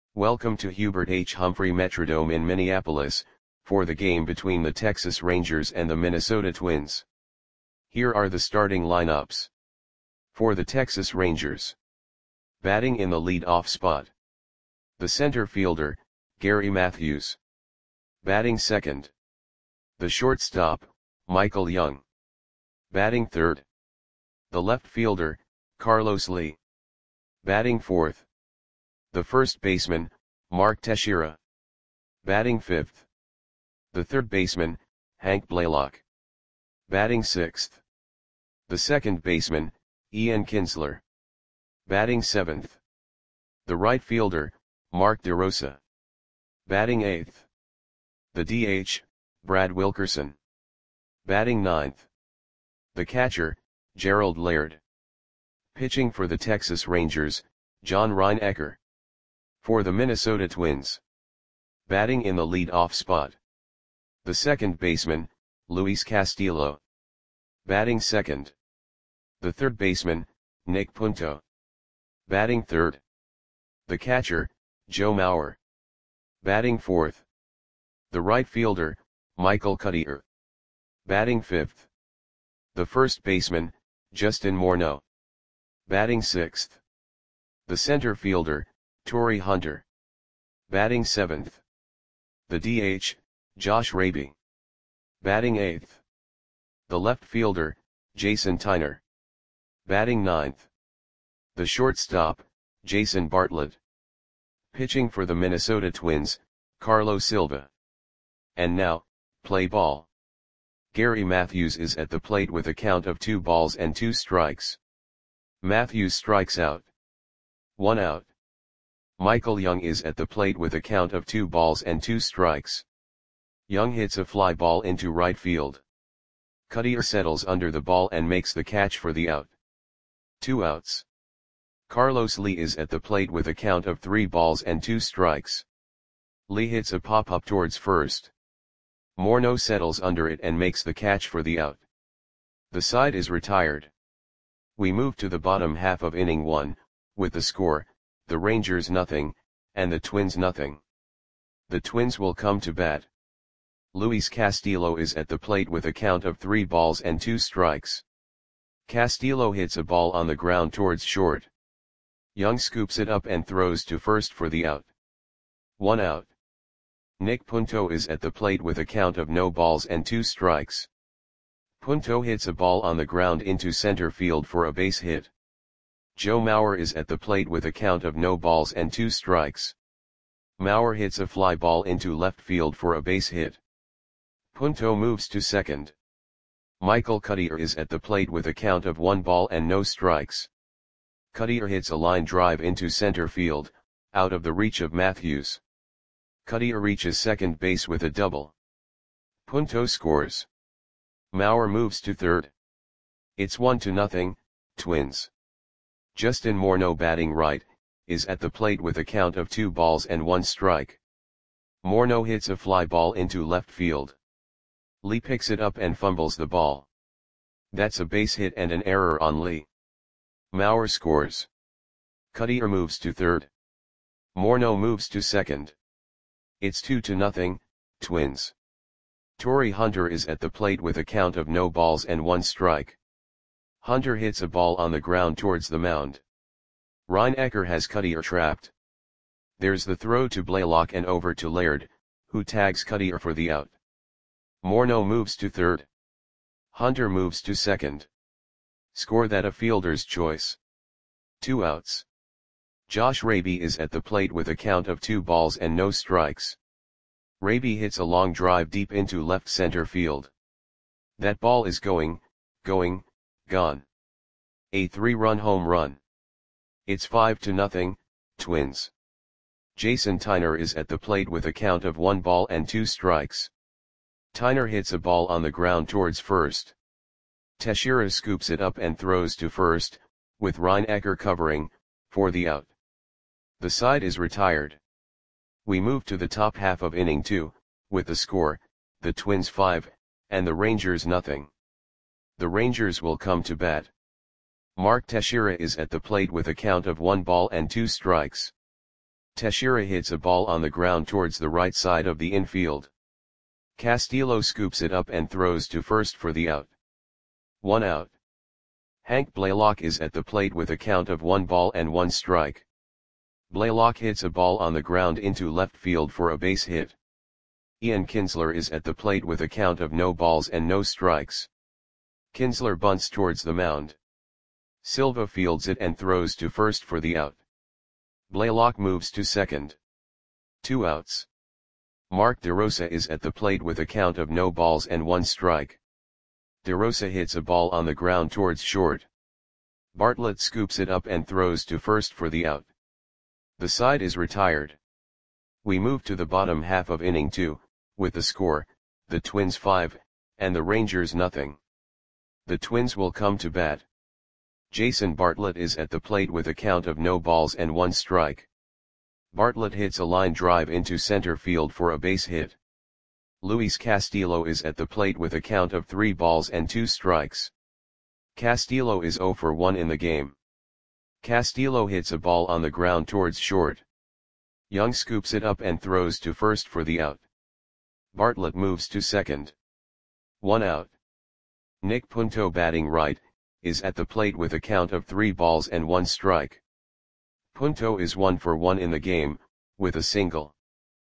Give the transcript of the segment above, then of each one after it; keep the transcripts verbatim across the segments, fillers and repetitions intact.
Welcome to Hubert H. Humphrey Metrodome in Minneapolis, for the game between the Texas Rangers and the Minnesota Twins. Here are the starting lineups. For the Texas Rangers. Batting in the lead-off spot. The center fielder, Gary Matthews. Batting second. The shortstop, Michael Young. Batting third. The left fielder, Carlos Lee. Batting fourth. The first baseman, Mark Teixeira. Batting fifth. The third baseman, Hank Blaylock. Batting sixth. The second baseman, Ian Kinsler. Batting seventh. The right fielder, Mark DeRosa. Batting eighth. The D H, Brad Wilkerson. Batting ninth. The catcher, Gerald Laird. Pitching for the Texas Rangers, John Reinecker. For the Minnesota Twins. Batting in the lead-off spot. The second baseman, Luis Castillo. Batting second. The third baseman, Nick Punto. Batting third. The catcher, Joe Mauer. Batting fourth. The right fielder, Michael Cuddyer. Batting fifth. The first baseman, Justin Morneau. Batting sixth. The center fielder, Torii Hunter. Batting seventh. The D H, Josh Raby. Batting eighth. The left fielder, Jason Tyner. Batting ninth. The shortstop, Jason Bartlett. Pitching for the Minnesota Twins, Carlos Silva. And now, play ball. Gary Matthews is at the plate with a count of two balls and two strikes. Matthews strikes out. One out. Michael Young is at the plate with a count of two balls and two strikes. Young hits a fly ball into right field. Cuddyer settles under the ball and makes the catch for the out. Two outs. Carlos Lee is at the plate with a count of three balls and two strikes. Lee hits a pop-up towards first. Morneau settles under it and makes the catch for the out. The side is retired. We move to the bottom half of inning one, with the score, the Rangers nothing, and the Twins nothing. The Twins will come to bat. Luis Castillo is at the plate with a count of three balls and two strikes. Castillo hits a ball on the ground towards short. Young scoops it up and throws to first for the out. One out. Nick Punto is at the plate with a count of no balls and two strikes. Punto hits a ball on the ground into center field for a base hit. Joe Mauer is at the plate with a count of no balls and two strikes. Mauer hits a fly ball into left field for a base hit. Punto moves to second. Michael Cuddyer is at the plate with a count of one ball and no strikes. Cuddyer hits a line drive into center field, out of the reach of Matthews. Cuddyer reaches second base with a double. Punto scores. Mauer moves to third. It's one to nothing, Twins. Justin Morneau, batting right, is at the plate with a count of two balls and one strike. Morneau hits a fly ball into left field. Lee picks it up and fumbles the ball. That's a base hit and an error on Lee. Mauer scores. Cuddyer moves to third. Morneau moves to second. It's two to nothing, Twins. Torii Hunter is at the plate with a count of no balls and one strike. Hunter hits a ball on the ground towards the mound. Reinecker has Cuddyer trapped. There's the throw to Blaylock and over to Laird, who tags Cuddyer for the out. Morneau moves to third. Hunter moves to second. Score that a fielder's choice. Two outs. Josh Raby is at the plate with a count of two balls and no strikes. Raby hits a long drive deep into left center field. That ball is going, going, gone. A three-run home run. It's five to nothing, Twins. Jason Tyner is at the plate with a count of one ball and two strikes. Tyner hits a ball on the ground towards first. Teixeira scoops it up and throws to first, with Reinecker covering, for the out. The side is retired. We move to the top half of inning two, with the score, the Twins five, and the Rangers nothing. The Rangers will come to bat. Mark Teixeira is at the plate with a count of one ball and two strikes. Teixeira hits a ball on the ground towards the right side of the infield. Castillo scoops it up and throws to first for the out. One out. Hank Blaylock is at the plate with a count of one ball and one strike. Blaylock hits a ball on the ground into left field for a base hit. Ian Kinsler is at the plate with a count of no balls and no strikes. Kinsler bunts towards the mound. Silva fields it and throws to first for the out. Blaylock moves to second. Two outs. Mark DeRosa is at the plate with a count of no balls and one strike. DeRosa hits a ball on the ground towards short. Bartlett scoops it up and throws to first for the out. The side is retired. We move to the bottom half of inning two, with the score, the Twins five, and the Rangers nothing. The Twins will come to bat. Jason Bartlett is at the plate with a count of no balls and one strike. Bartlett hits a line drive into center field for a base hit. Luis Castillo is at the plate with a count of three balls and two strikes. Castillo is zero for one in the game. Castillo hits a ball on the ground towards short. Young scoops it up and throws to first for the out. Bartlett moves to second. One out. Nick Punto, batting right, is at the plate with a count of three balls and one strike. Punto is one for one in the game, with a single.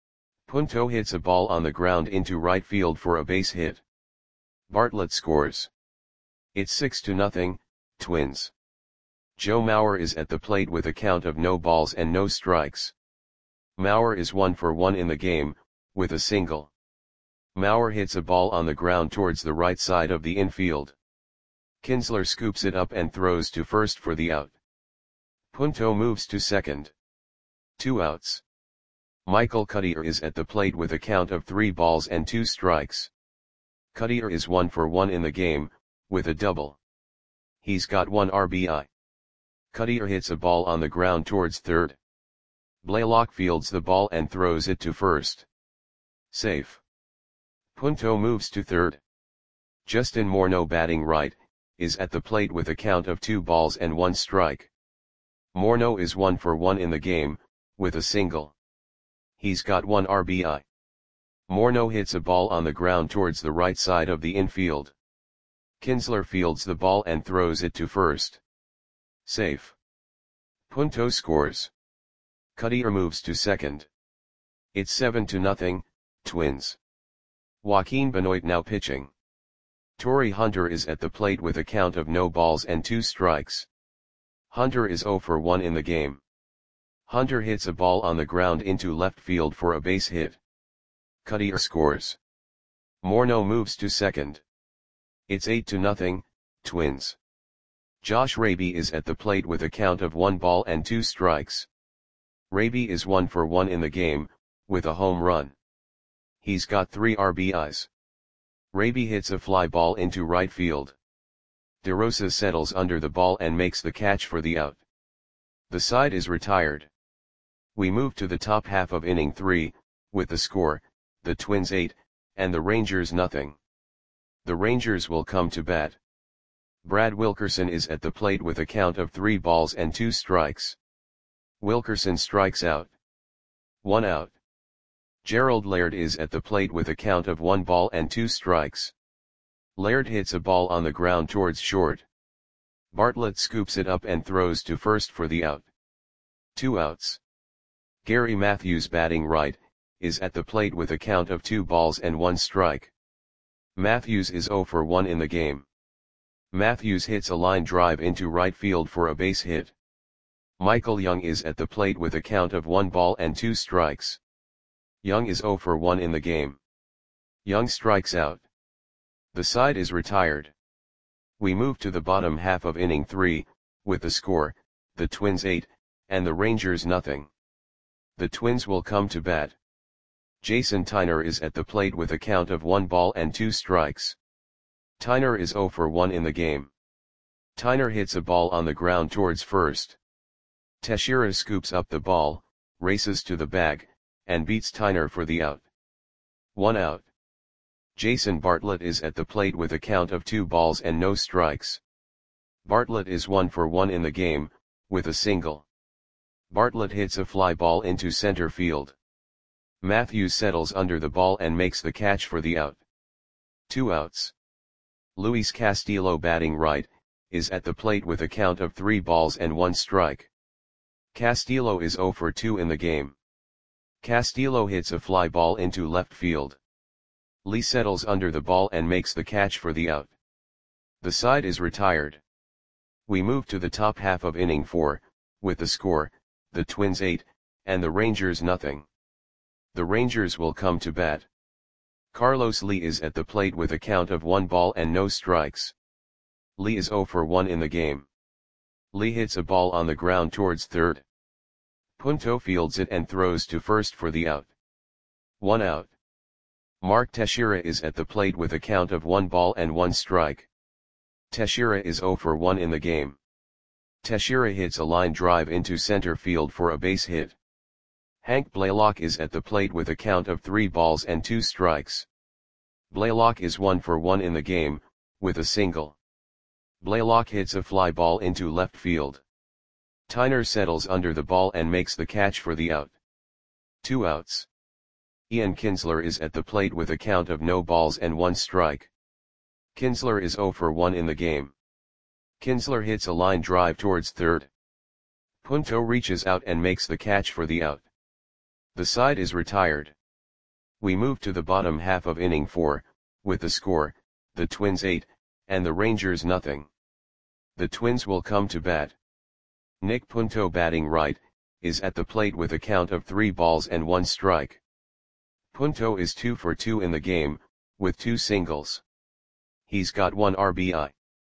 Punto hits a ball on the ground into right field for a base hit. Bartlett scores. It's six to nothing, Twins. Joe Mauer is at the plate with a count of no balls and no strikes. Mauer is one for one in the game, with a single. Mauer hits a ball on the ground towards the right side of the infield. Kinsler scoops it up and throws to first for the out. Punto moves to second. Two outs. Michael Cuddyer is at the plate with a count of three balls and two strikes. Cuddyer is one for one in the game, with a double. He's got one R B I. Cuddyer hits a ball on the ground towards third. Blaylock fields the ball and throws it to first. Safe. Punto moves to third. Justin Morneau, batting right, is at the plate with a count of two balls and one strike. Morneau is one for one in the game, with a single. He's got one R B I. Morneau hits a ball on the ground towards the right side of the infield. Kinsler fields the ball and throws it to first. Safe. Punto scores. Cuddyer moves to second. It's seven to nothing, Twins. Joaquin Benoit now pitching. Torrey Hunter is at the plate with a count of no balls and two strikes. Hunter is zero for one in the game. Hunter hits a ball on the ground into left field for a base hit. Cuddyer scores. Morneau moves to second. It's eight to nothing, Twins. Josh Raby is at the plate with a count of one ball and two strikes. Raby is one for one in the game, with a home run. He's got three R B Is. Raby hits a fly ball into right field. DeRosa settles under the ball and makes the catch for the out. The side is retired. We move to the top half of inning three, with the score, the Twins eight, and the Rangers nothing. The Rangers will come to bat. Brad Wilkerson is at the plate with a count of three balls and two strikes. Wilkerson strikes out. One out. Gerald Laird is at the plate with a count of one ball and two strikes. Laird hits a ball on the ground towards short. Bartlett scoops it up and throws to first for the out. Two outs. Gary Matthews, batting right, is at the plate with a count of two balls and one strike. Matthews is zero for one in the game. Matthews hits a line drive into right field for a base hit. Michael Young is at the plate with a count of one ball and two strikes. Young is zero for one in the game. Young strikes out. The side is retired. We move to the bottom half of inning three, with the score, the Twins eight, and the Rangers nothing. The Twins will come to bat. Jason Tyner is at the plate with a count of one ball and two strikes. Tyner is zero for one in the game. Tyner hits a ball on the ground towards first. Teixeira scoops up the ball, races to the bag, and beats Tyner for the out. One out. Jason Bartlett is at the plate with a count of two balls and no strikes. Bartlett is one for one in the game, with a single. Bartlett hits a fly ball into center field. Matthews settles under the ball and makes the catch for the out. Two outs. Luis Castillo, batting right, is at the plate with a count of three balls and one strike. Castillo is zero for two in the game. Castillo hits a fly ball into left field. Lee settles under the ball and makes the catch for the out. The side is retired. We move to the top half of inning four, with the score, the Twins eight, and the Rangers nothing. The Rangers will come to bat. Carlos Lee is at the plate with a count of one ball and no strikes. Lee is zero for one in the game. Lee hits a ball on the ground towards third. Punto fields it and throws to first for the out. One out. Mark Teixeira is at the plate with a count of one ball and one strike. Teixeira is zero for one in the game. Teixeira hits a line drive into center field for a base hit. Hank Blaylock is at the plate with a count of three balls and two strikes. Blaylock is one for one in the game, with a single. Blaylock hits a fly ball into left field. Tyner settles under the ball and makes the catch for the out. Two outs. Ian Kinsler is at the plate with a count of no balls and one strike. Kinsler is zero for one in the game. Kinsler hits a line drive towards third. Punto reaches out and makes the catch for the out. The side is retired. We move to the bottom half of inning four, with the score, the Twins eight, and the Rangers nothing. The Twins will come to bat. Nick Punto, batting right, is at the plate with a count of three balls and one strike. Punto is two for two in the game, with two singles. He's got one R B I.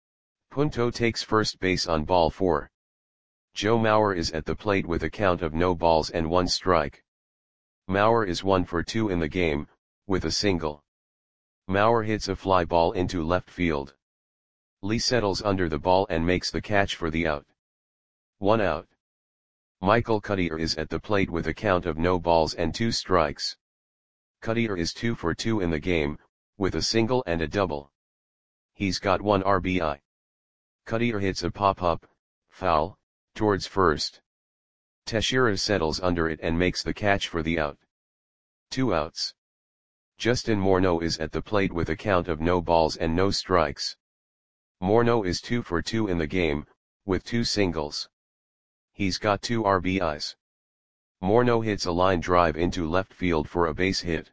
Punto takes first base on ball four. Joe Mauer is at the plate with a count of no balls and one strike. Mauer is one for two in the game, with a single. Mauer hits a fly ball into left field. Lee settles under the ball and makes the catch for the out. One out. Michael Cuddyer is at the plate with a count of no balls and two strikes. Cuddyer is two for two in the game, with a single and a double. He's got one R B I. Cuddyer hits a pop-up, foul, towards first. Teixeira settles under it and makes the catch for the out. Two outs. Justin Morneau is at the plate with a count of no balls and no strikes. Morneau is two for two in the game, with two singles. He's got two R B Is. Morneau hits a line drive into left field for a base hit.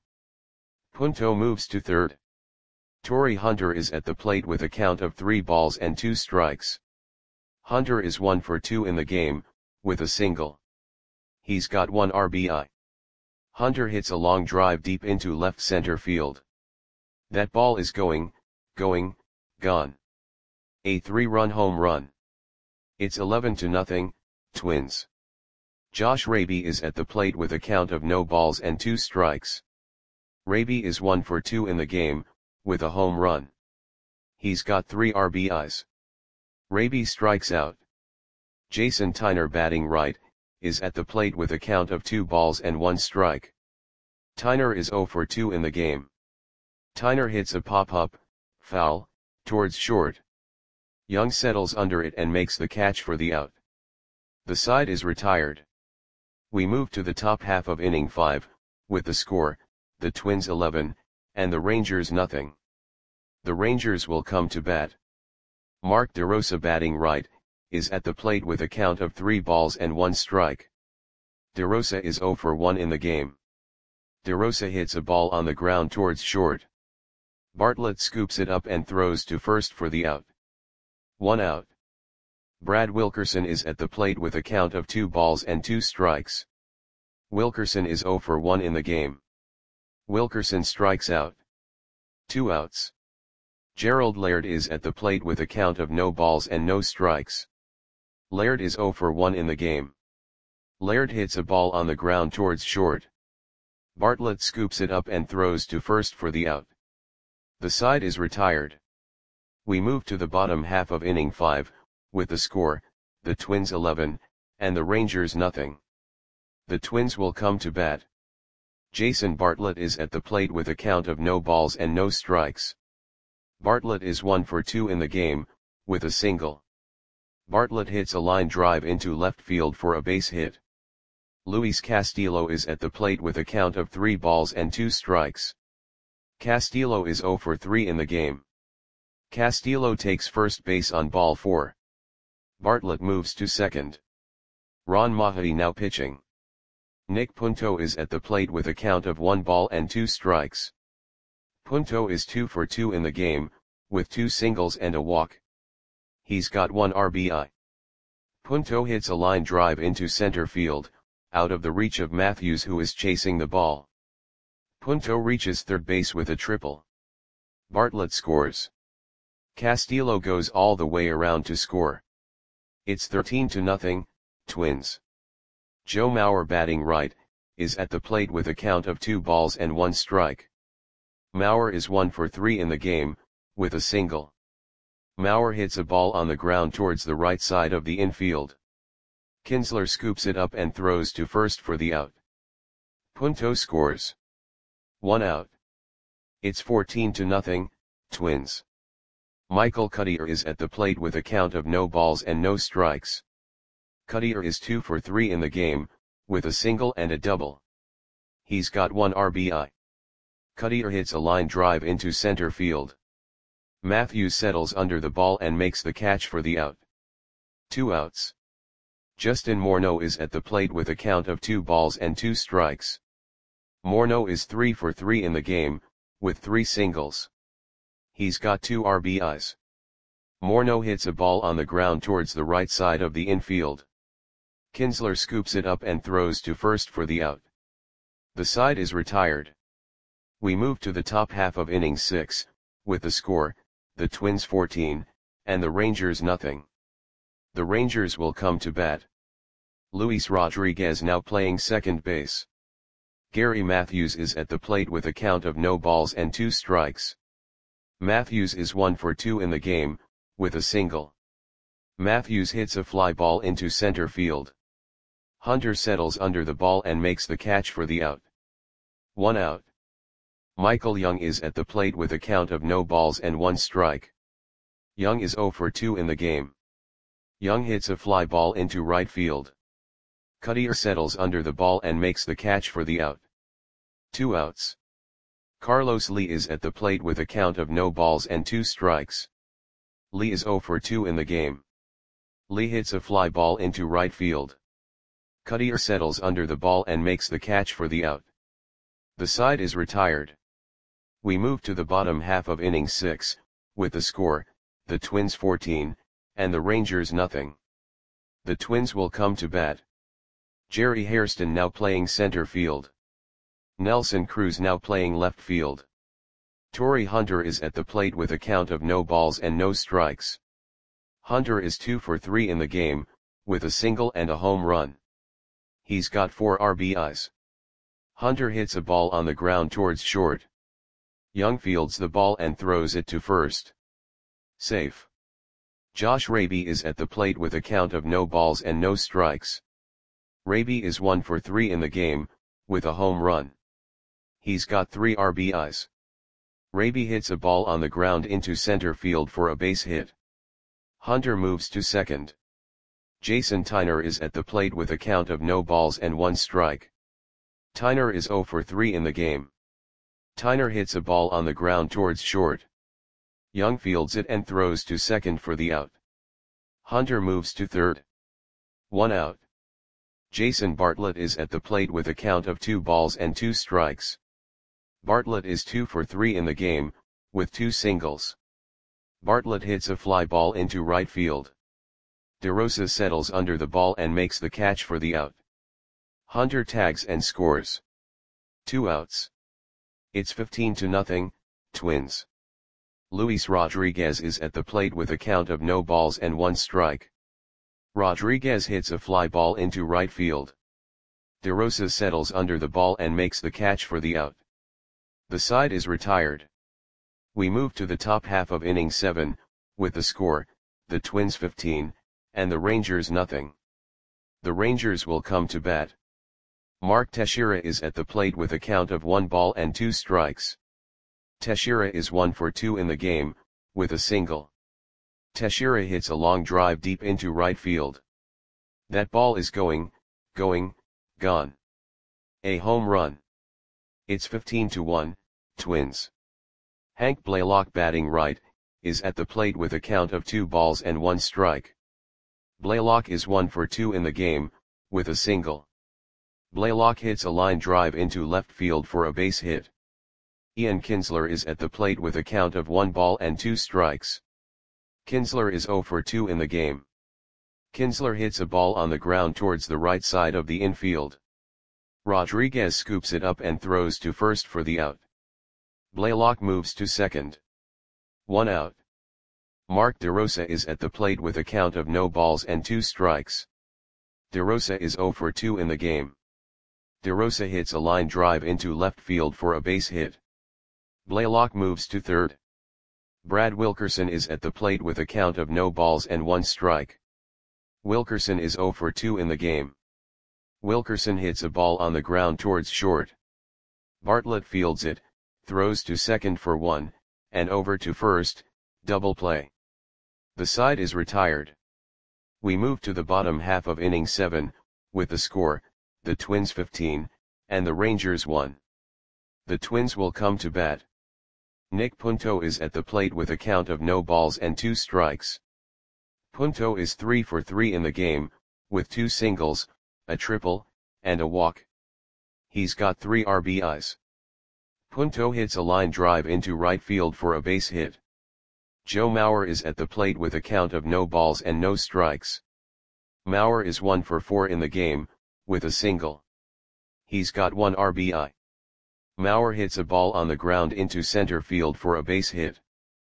Punto moves to third. Torrey Hunter is at the plate with a count of three balls and two strikes. Hunter is one for two in the game, with a single. He's got one R B I. Hunter hits a long drive deep into left center field. That ball is going, going, gone. A three-run home run. It's eleven to nothing, Twins. Josh Raby is at the plate with a count of no balls and two strikes. Raby is one for two in the game, with a home run. He's got three R B Is. Raby strikes out. Jason Tyner, batting right, is at the plate with a count of two balls and one strike. Tyner is zero for two in the game. Tyner hits a pop-up, foul, towards short. Young settles under it and makes the catch for the out. The side is retired. We move to the top half of inning five, with the score, the Twins eleven, and the Rangers nothing. The Rangers will come to bat. Mark DeRosa, batting right, is at the plate with a count of three balls and one strike. DeRosa is zero for one in the game. DeRosa hits a ball on the ground towards short. Bartlett scoops it up and throws to first for the out. One out. Brad Wilkerson is at the plate with a count of two balls and two strikes. Wilkerson is zero for one in the game. Wilkerson strikes out. Two outs. Gerald Laird is at the plate with a count of no balls and no strikes. Laird is zero for one in the game. Laird hits a ball on the ground towards short. Bartlett scoops it up and throws to first for the out. The side is retired. We move to the bottom half of inning five, with the score, the Twins eleven, and the Rangers nothing. The Twins will come to bat. Jason Bartlett is at the plate with a count of no balls and no strikes. Bartlett is one for two in the game, with a single. Bartlett hits a line drive into left field for a base hit. Luis Castillo is at the plate with a count of three balls and two strikes. Castillo is zero for three in the game. Castillo takes first base on ball four. Bartlett moves to second. Ron Mahay now pitching. Nick Punto is at the plate with a count of one ball and two strikes. Punto is two for two in the game, with two singles and a walk. He's got one R B I. Punto hits a line drive into center field, out of the reach of Matthews, who is chasing the ball. Punto reaches third base with a triple. Bartlett scores. Castillo goes all the way around to score. It's thirteen to nothing, Twins. Joe Mauer, batting right, is at the plate with a count of two balls and one strike. Mauer is one for three in the game, with a single. Mauer hits a ball on the ground towards the right side of the infield. Kinsler scoops it up and throws to first for the out. Punto scores. One out. It's fourteen to nothing, Twins. Michael Cuddyer is at the plate with a count of no balls and no strikes. Cuddyer is two for three in the game, with a single and a double. He's got one R B I. Cuddyer hits a line drive into center field. Matthews settles under the ball and makes the catch for the out. Two outs. Justin Morneau is at the plate with a count of two balls and two strikes. Morneau is three for three in the game, with three singles. He's got two R B Is. Morneau hits a ball on the ground towards the right side of the infield. Kinsler scoops it up and throws to first for the out. The side is retired. We move to the top half of inning six, with the score, the Twins fourteen, and the Rangers nothing. The Rangers will come to bat. Luis Rodriguez now playing second base. Gary Matthews is at the plate with a count of no balls and two strikes. Matthews is one for two in the game, with a single. Matthews hits a fly ball into center field. Hunter settles under the ball and makes the catch for the out. One out. Michael Young is at the plate with a count of no balls and one strike. Young is zero for two in the game. Young hits a fly ball into right field. Cuddyer settles under the ball and makes the catch for the out. Two outs. Carlos Lee is at the plate with a count of no balls and two strikes. Lee is zero for two in the game. Lee hits a fly ball into right field. Cuddyer settles under the ball and makes the catch for the out. The side is retired. We move to the bottom half of inning six, with the score, the Twins fourteen, and the Rangers nothing. The Twins will come to bat. Jerry Hairston now playing center field. Nelson Cruz now playing left field. Torrey Hunter is at the plate with a count of no balls and no strikes. Hunter is two for three in the game, with a single and a home run. He's got four R B Is. Hunter hits a ball on the ground towards short. Young fields the ball and throws it to first. Safe. Josh Raby is at the plate with a count of no balls and no strikes. Raby is one for three in the game, with a home run. He's got three R B Is. Raby hits a ball on the ground into center field for a base hit. Hunter moves to second. Jason Tyner is at the plate with a count of no balls and one strike. Tyner is zero for three in the game. Tyner hits a ball on the ground towards short. Young fields it and throws to second for the out. Hunter moves to third. One out. Jason Bartlett is at the plate with a count of two balls and two strikes. Bartlett is two for three in the game, with two singles. Bartlett hits a fly ball into right field. DeRosa settles under the ball and makes the catch for the out. Hunter tags and scores. Two outs. It's fifteen to nothing, Twins. Luis Rodriguez is at the plate with a count of no balls and one strike. Rodriguez hits a fly ball into right field. DeRosa settles under the ball and makes the catch for the out. The side is retired. We move to the top half of inning seven, with the score, the Twins fifteen, and the Rangers nothing. The Rangers will come to bat. Mark Teixeira is at the plate with a count of one ball and two strikes. Teixeira is one for two in the game, with a single. Teixeira hits a long drive deep into right field. That ball is going, going, gone. A home run. It's fifteen to one, Twins. Hank Blaylock batting right, is at the plate with a count of two balls and one strike. Blaylock is one for two in the game, with a single. Blaylock hits a line drive into left field for a base hit. Ian Kinsler is at the plate with a count of one ball and two strikes. Kinsler is zero for two in the game. Kinsler hits a ball on the ground towards the right side of the infield. Rodriguez scoops it up and throws to first for the out. Blaylock moves to second. One out. Mark DeRosa is at the plate with a count of no balls and two strikes. DeRosa is zero for two in the game. DeRosa hits a line drive into left field for a base hit. Blaylock moves to third. Brad Wilkerson is at the plate with a count of no balls and one strike. Wilkerson is zero for two in the game. Wilkerson hits a ball on the ground towards short. Bartlett fields it, throws to second for one, and over to first, double play. The side is retired. We move to the bottom half of inning seven, with the score, the Twins fifteen, and the Rangers one. The Twins will come to bat. Nick Punto is at the plate with a count of no balls and two strikes. Punto is three for three in the game, with two singles, a triple, and a walk. He's got three R B Is. Punto hits a line drive into right field for a base hit. Joe Mauer is at the plate with a count of no balls and no strikes. Mauer is one for four in the game, with a single. He's got one R B I. Mauer hits a ball on the ground into center field for a base hit.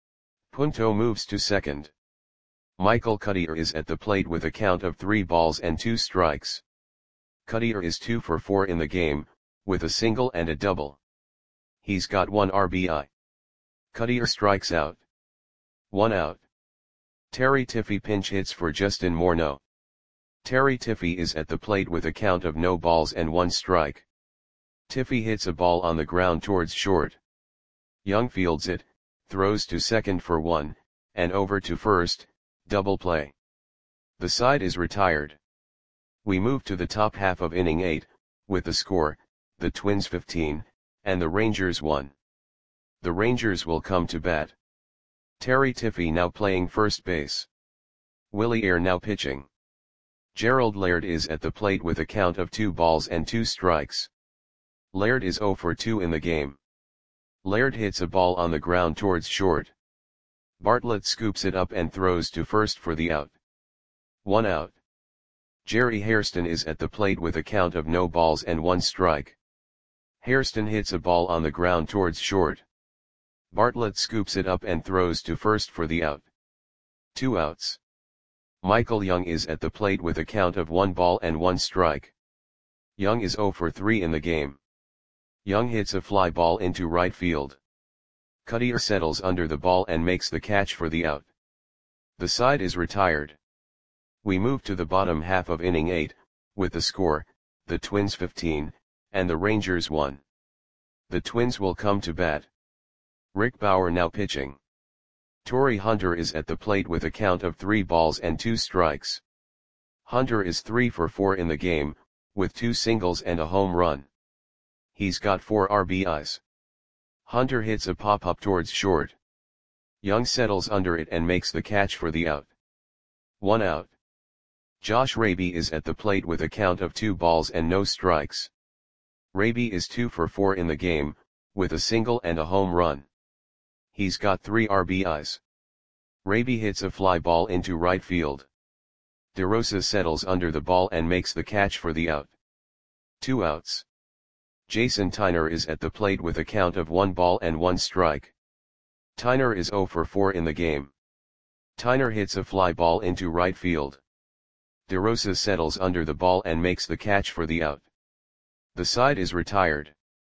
Punto moves to second. Michael Cuddyer is at the plate with a count of three balls and two strikes. Cuddyer is two for four in the game, with a single and a double. He's got one R B I. Cuddyer strikes out. One out. Terry Tiffy pinch hits for Justin Morneau. Terry Tiffy is at the plate with a count of no balls and one strike. Tiffy hits a ball on the ground towards short. Young fields it, throws to second for one, and over to first, double play. The side is retired. We move to the top half of inning eight, with the score, the Twins fifteen, and the Rangers one. The Rangers will come to bat. Terry Tiffy now playing first base. Willie Ayre now pitching. Gerald Laird is at the plate with a count of two balls and two strikes. Laird is zero for two in the game. Laird hits a ball on the ground towards short. Bartlett scoops it up and throws to first for the out. One out. Jerry Hairston is at the plate with a count of no balls and one strike. Hairston hits a ball on the ground towards short. Bartlett scoops it up and throws to first for the out. Two outs. Michael Young is at the plate with a count of one ball and one strike. Young is zero for three in the game. Young hits a fly ball into right field. Cuddyer settles under the ball and makes the catch for the out. The side is retired. We move to the bottom half of inning eight, with the score, the Twins fifteen, and the Rangers one. The Twins will come to bat. Rick Bauer now pitching. Torrey Hunter is at the plate with a count of three balls and two strikes. Hunter is three for four in the game, with two singles and a home run. He's got four R B Is. Hunter hits a pop-up towards short. Young settles under it and makes the catch for the out. One out. Josh Raby is at the plate with a count of two balls and no strikes. Raby is two for four in the game, with a single and a home run. He's got three R B Is. Raby hits a fly ball into right field. DeRosa settles under the ball and makes the catch for the out. Two outs. Jason Tyner is at the plate with a count of one ball and one strike. Tyner is zero for four in the game. Tyner hits a fly ball into right field. DeRosa settles under the ball and makes the catch for the out. The side is retired.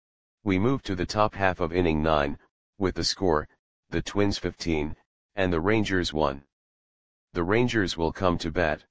We move to the top half of inning nine, with the score, the Twins fifteen, and the Rangers one. The Rangers will come to bat.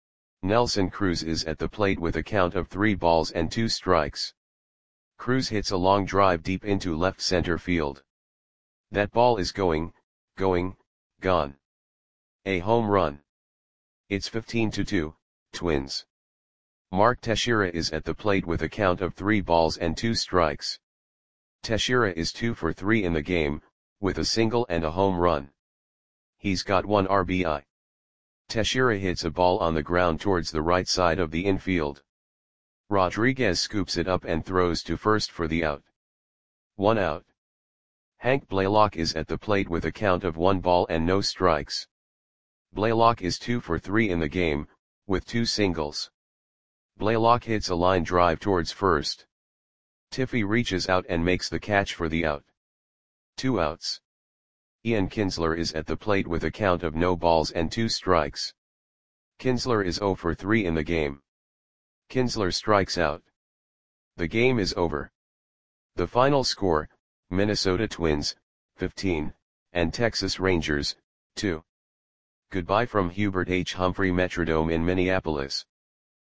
Nelson Cruz is at the plate with a count of three balls and two strikes. Cruz hits a long drive deep into left center field. That ball is going, going, gone. A home run. It's fifteen to two, Twins. Mark Teixeira is at the plate with a count of three balls and two strikes. Teixeira is two for three in the game, with a single and a home run. He's got one R B I. Teixeira hits a ball on the ground towards the right side of the infield. Rodriguez scoops it up and throws to first for the out. One out. Hank Blaylock is at the plate with a count of one ball and no strikes. Blaylock is two for three in the game, with two singles. Blaylock hits a line drive towards first. Tiffy reaches out and makes the catch for the out. Two outs. Ian Kinsler is at the plate with a count of no balls and two strikes. Kinsler is zero for three in the game. Kinsler strikes out. The game is over. The final score, Minnesota Twins, fifteen, and Texas Rangers, two. Goodbye from Hubert H. Humphrey Metrodome in Minneapolis.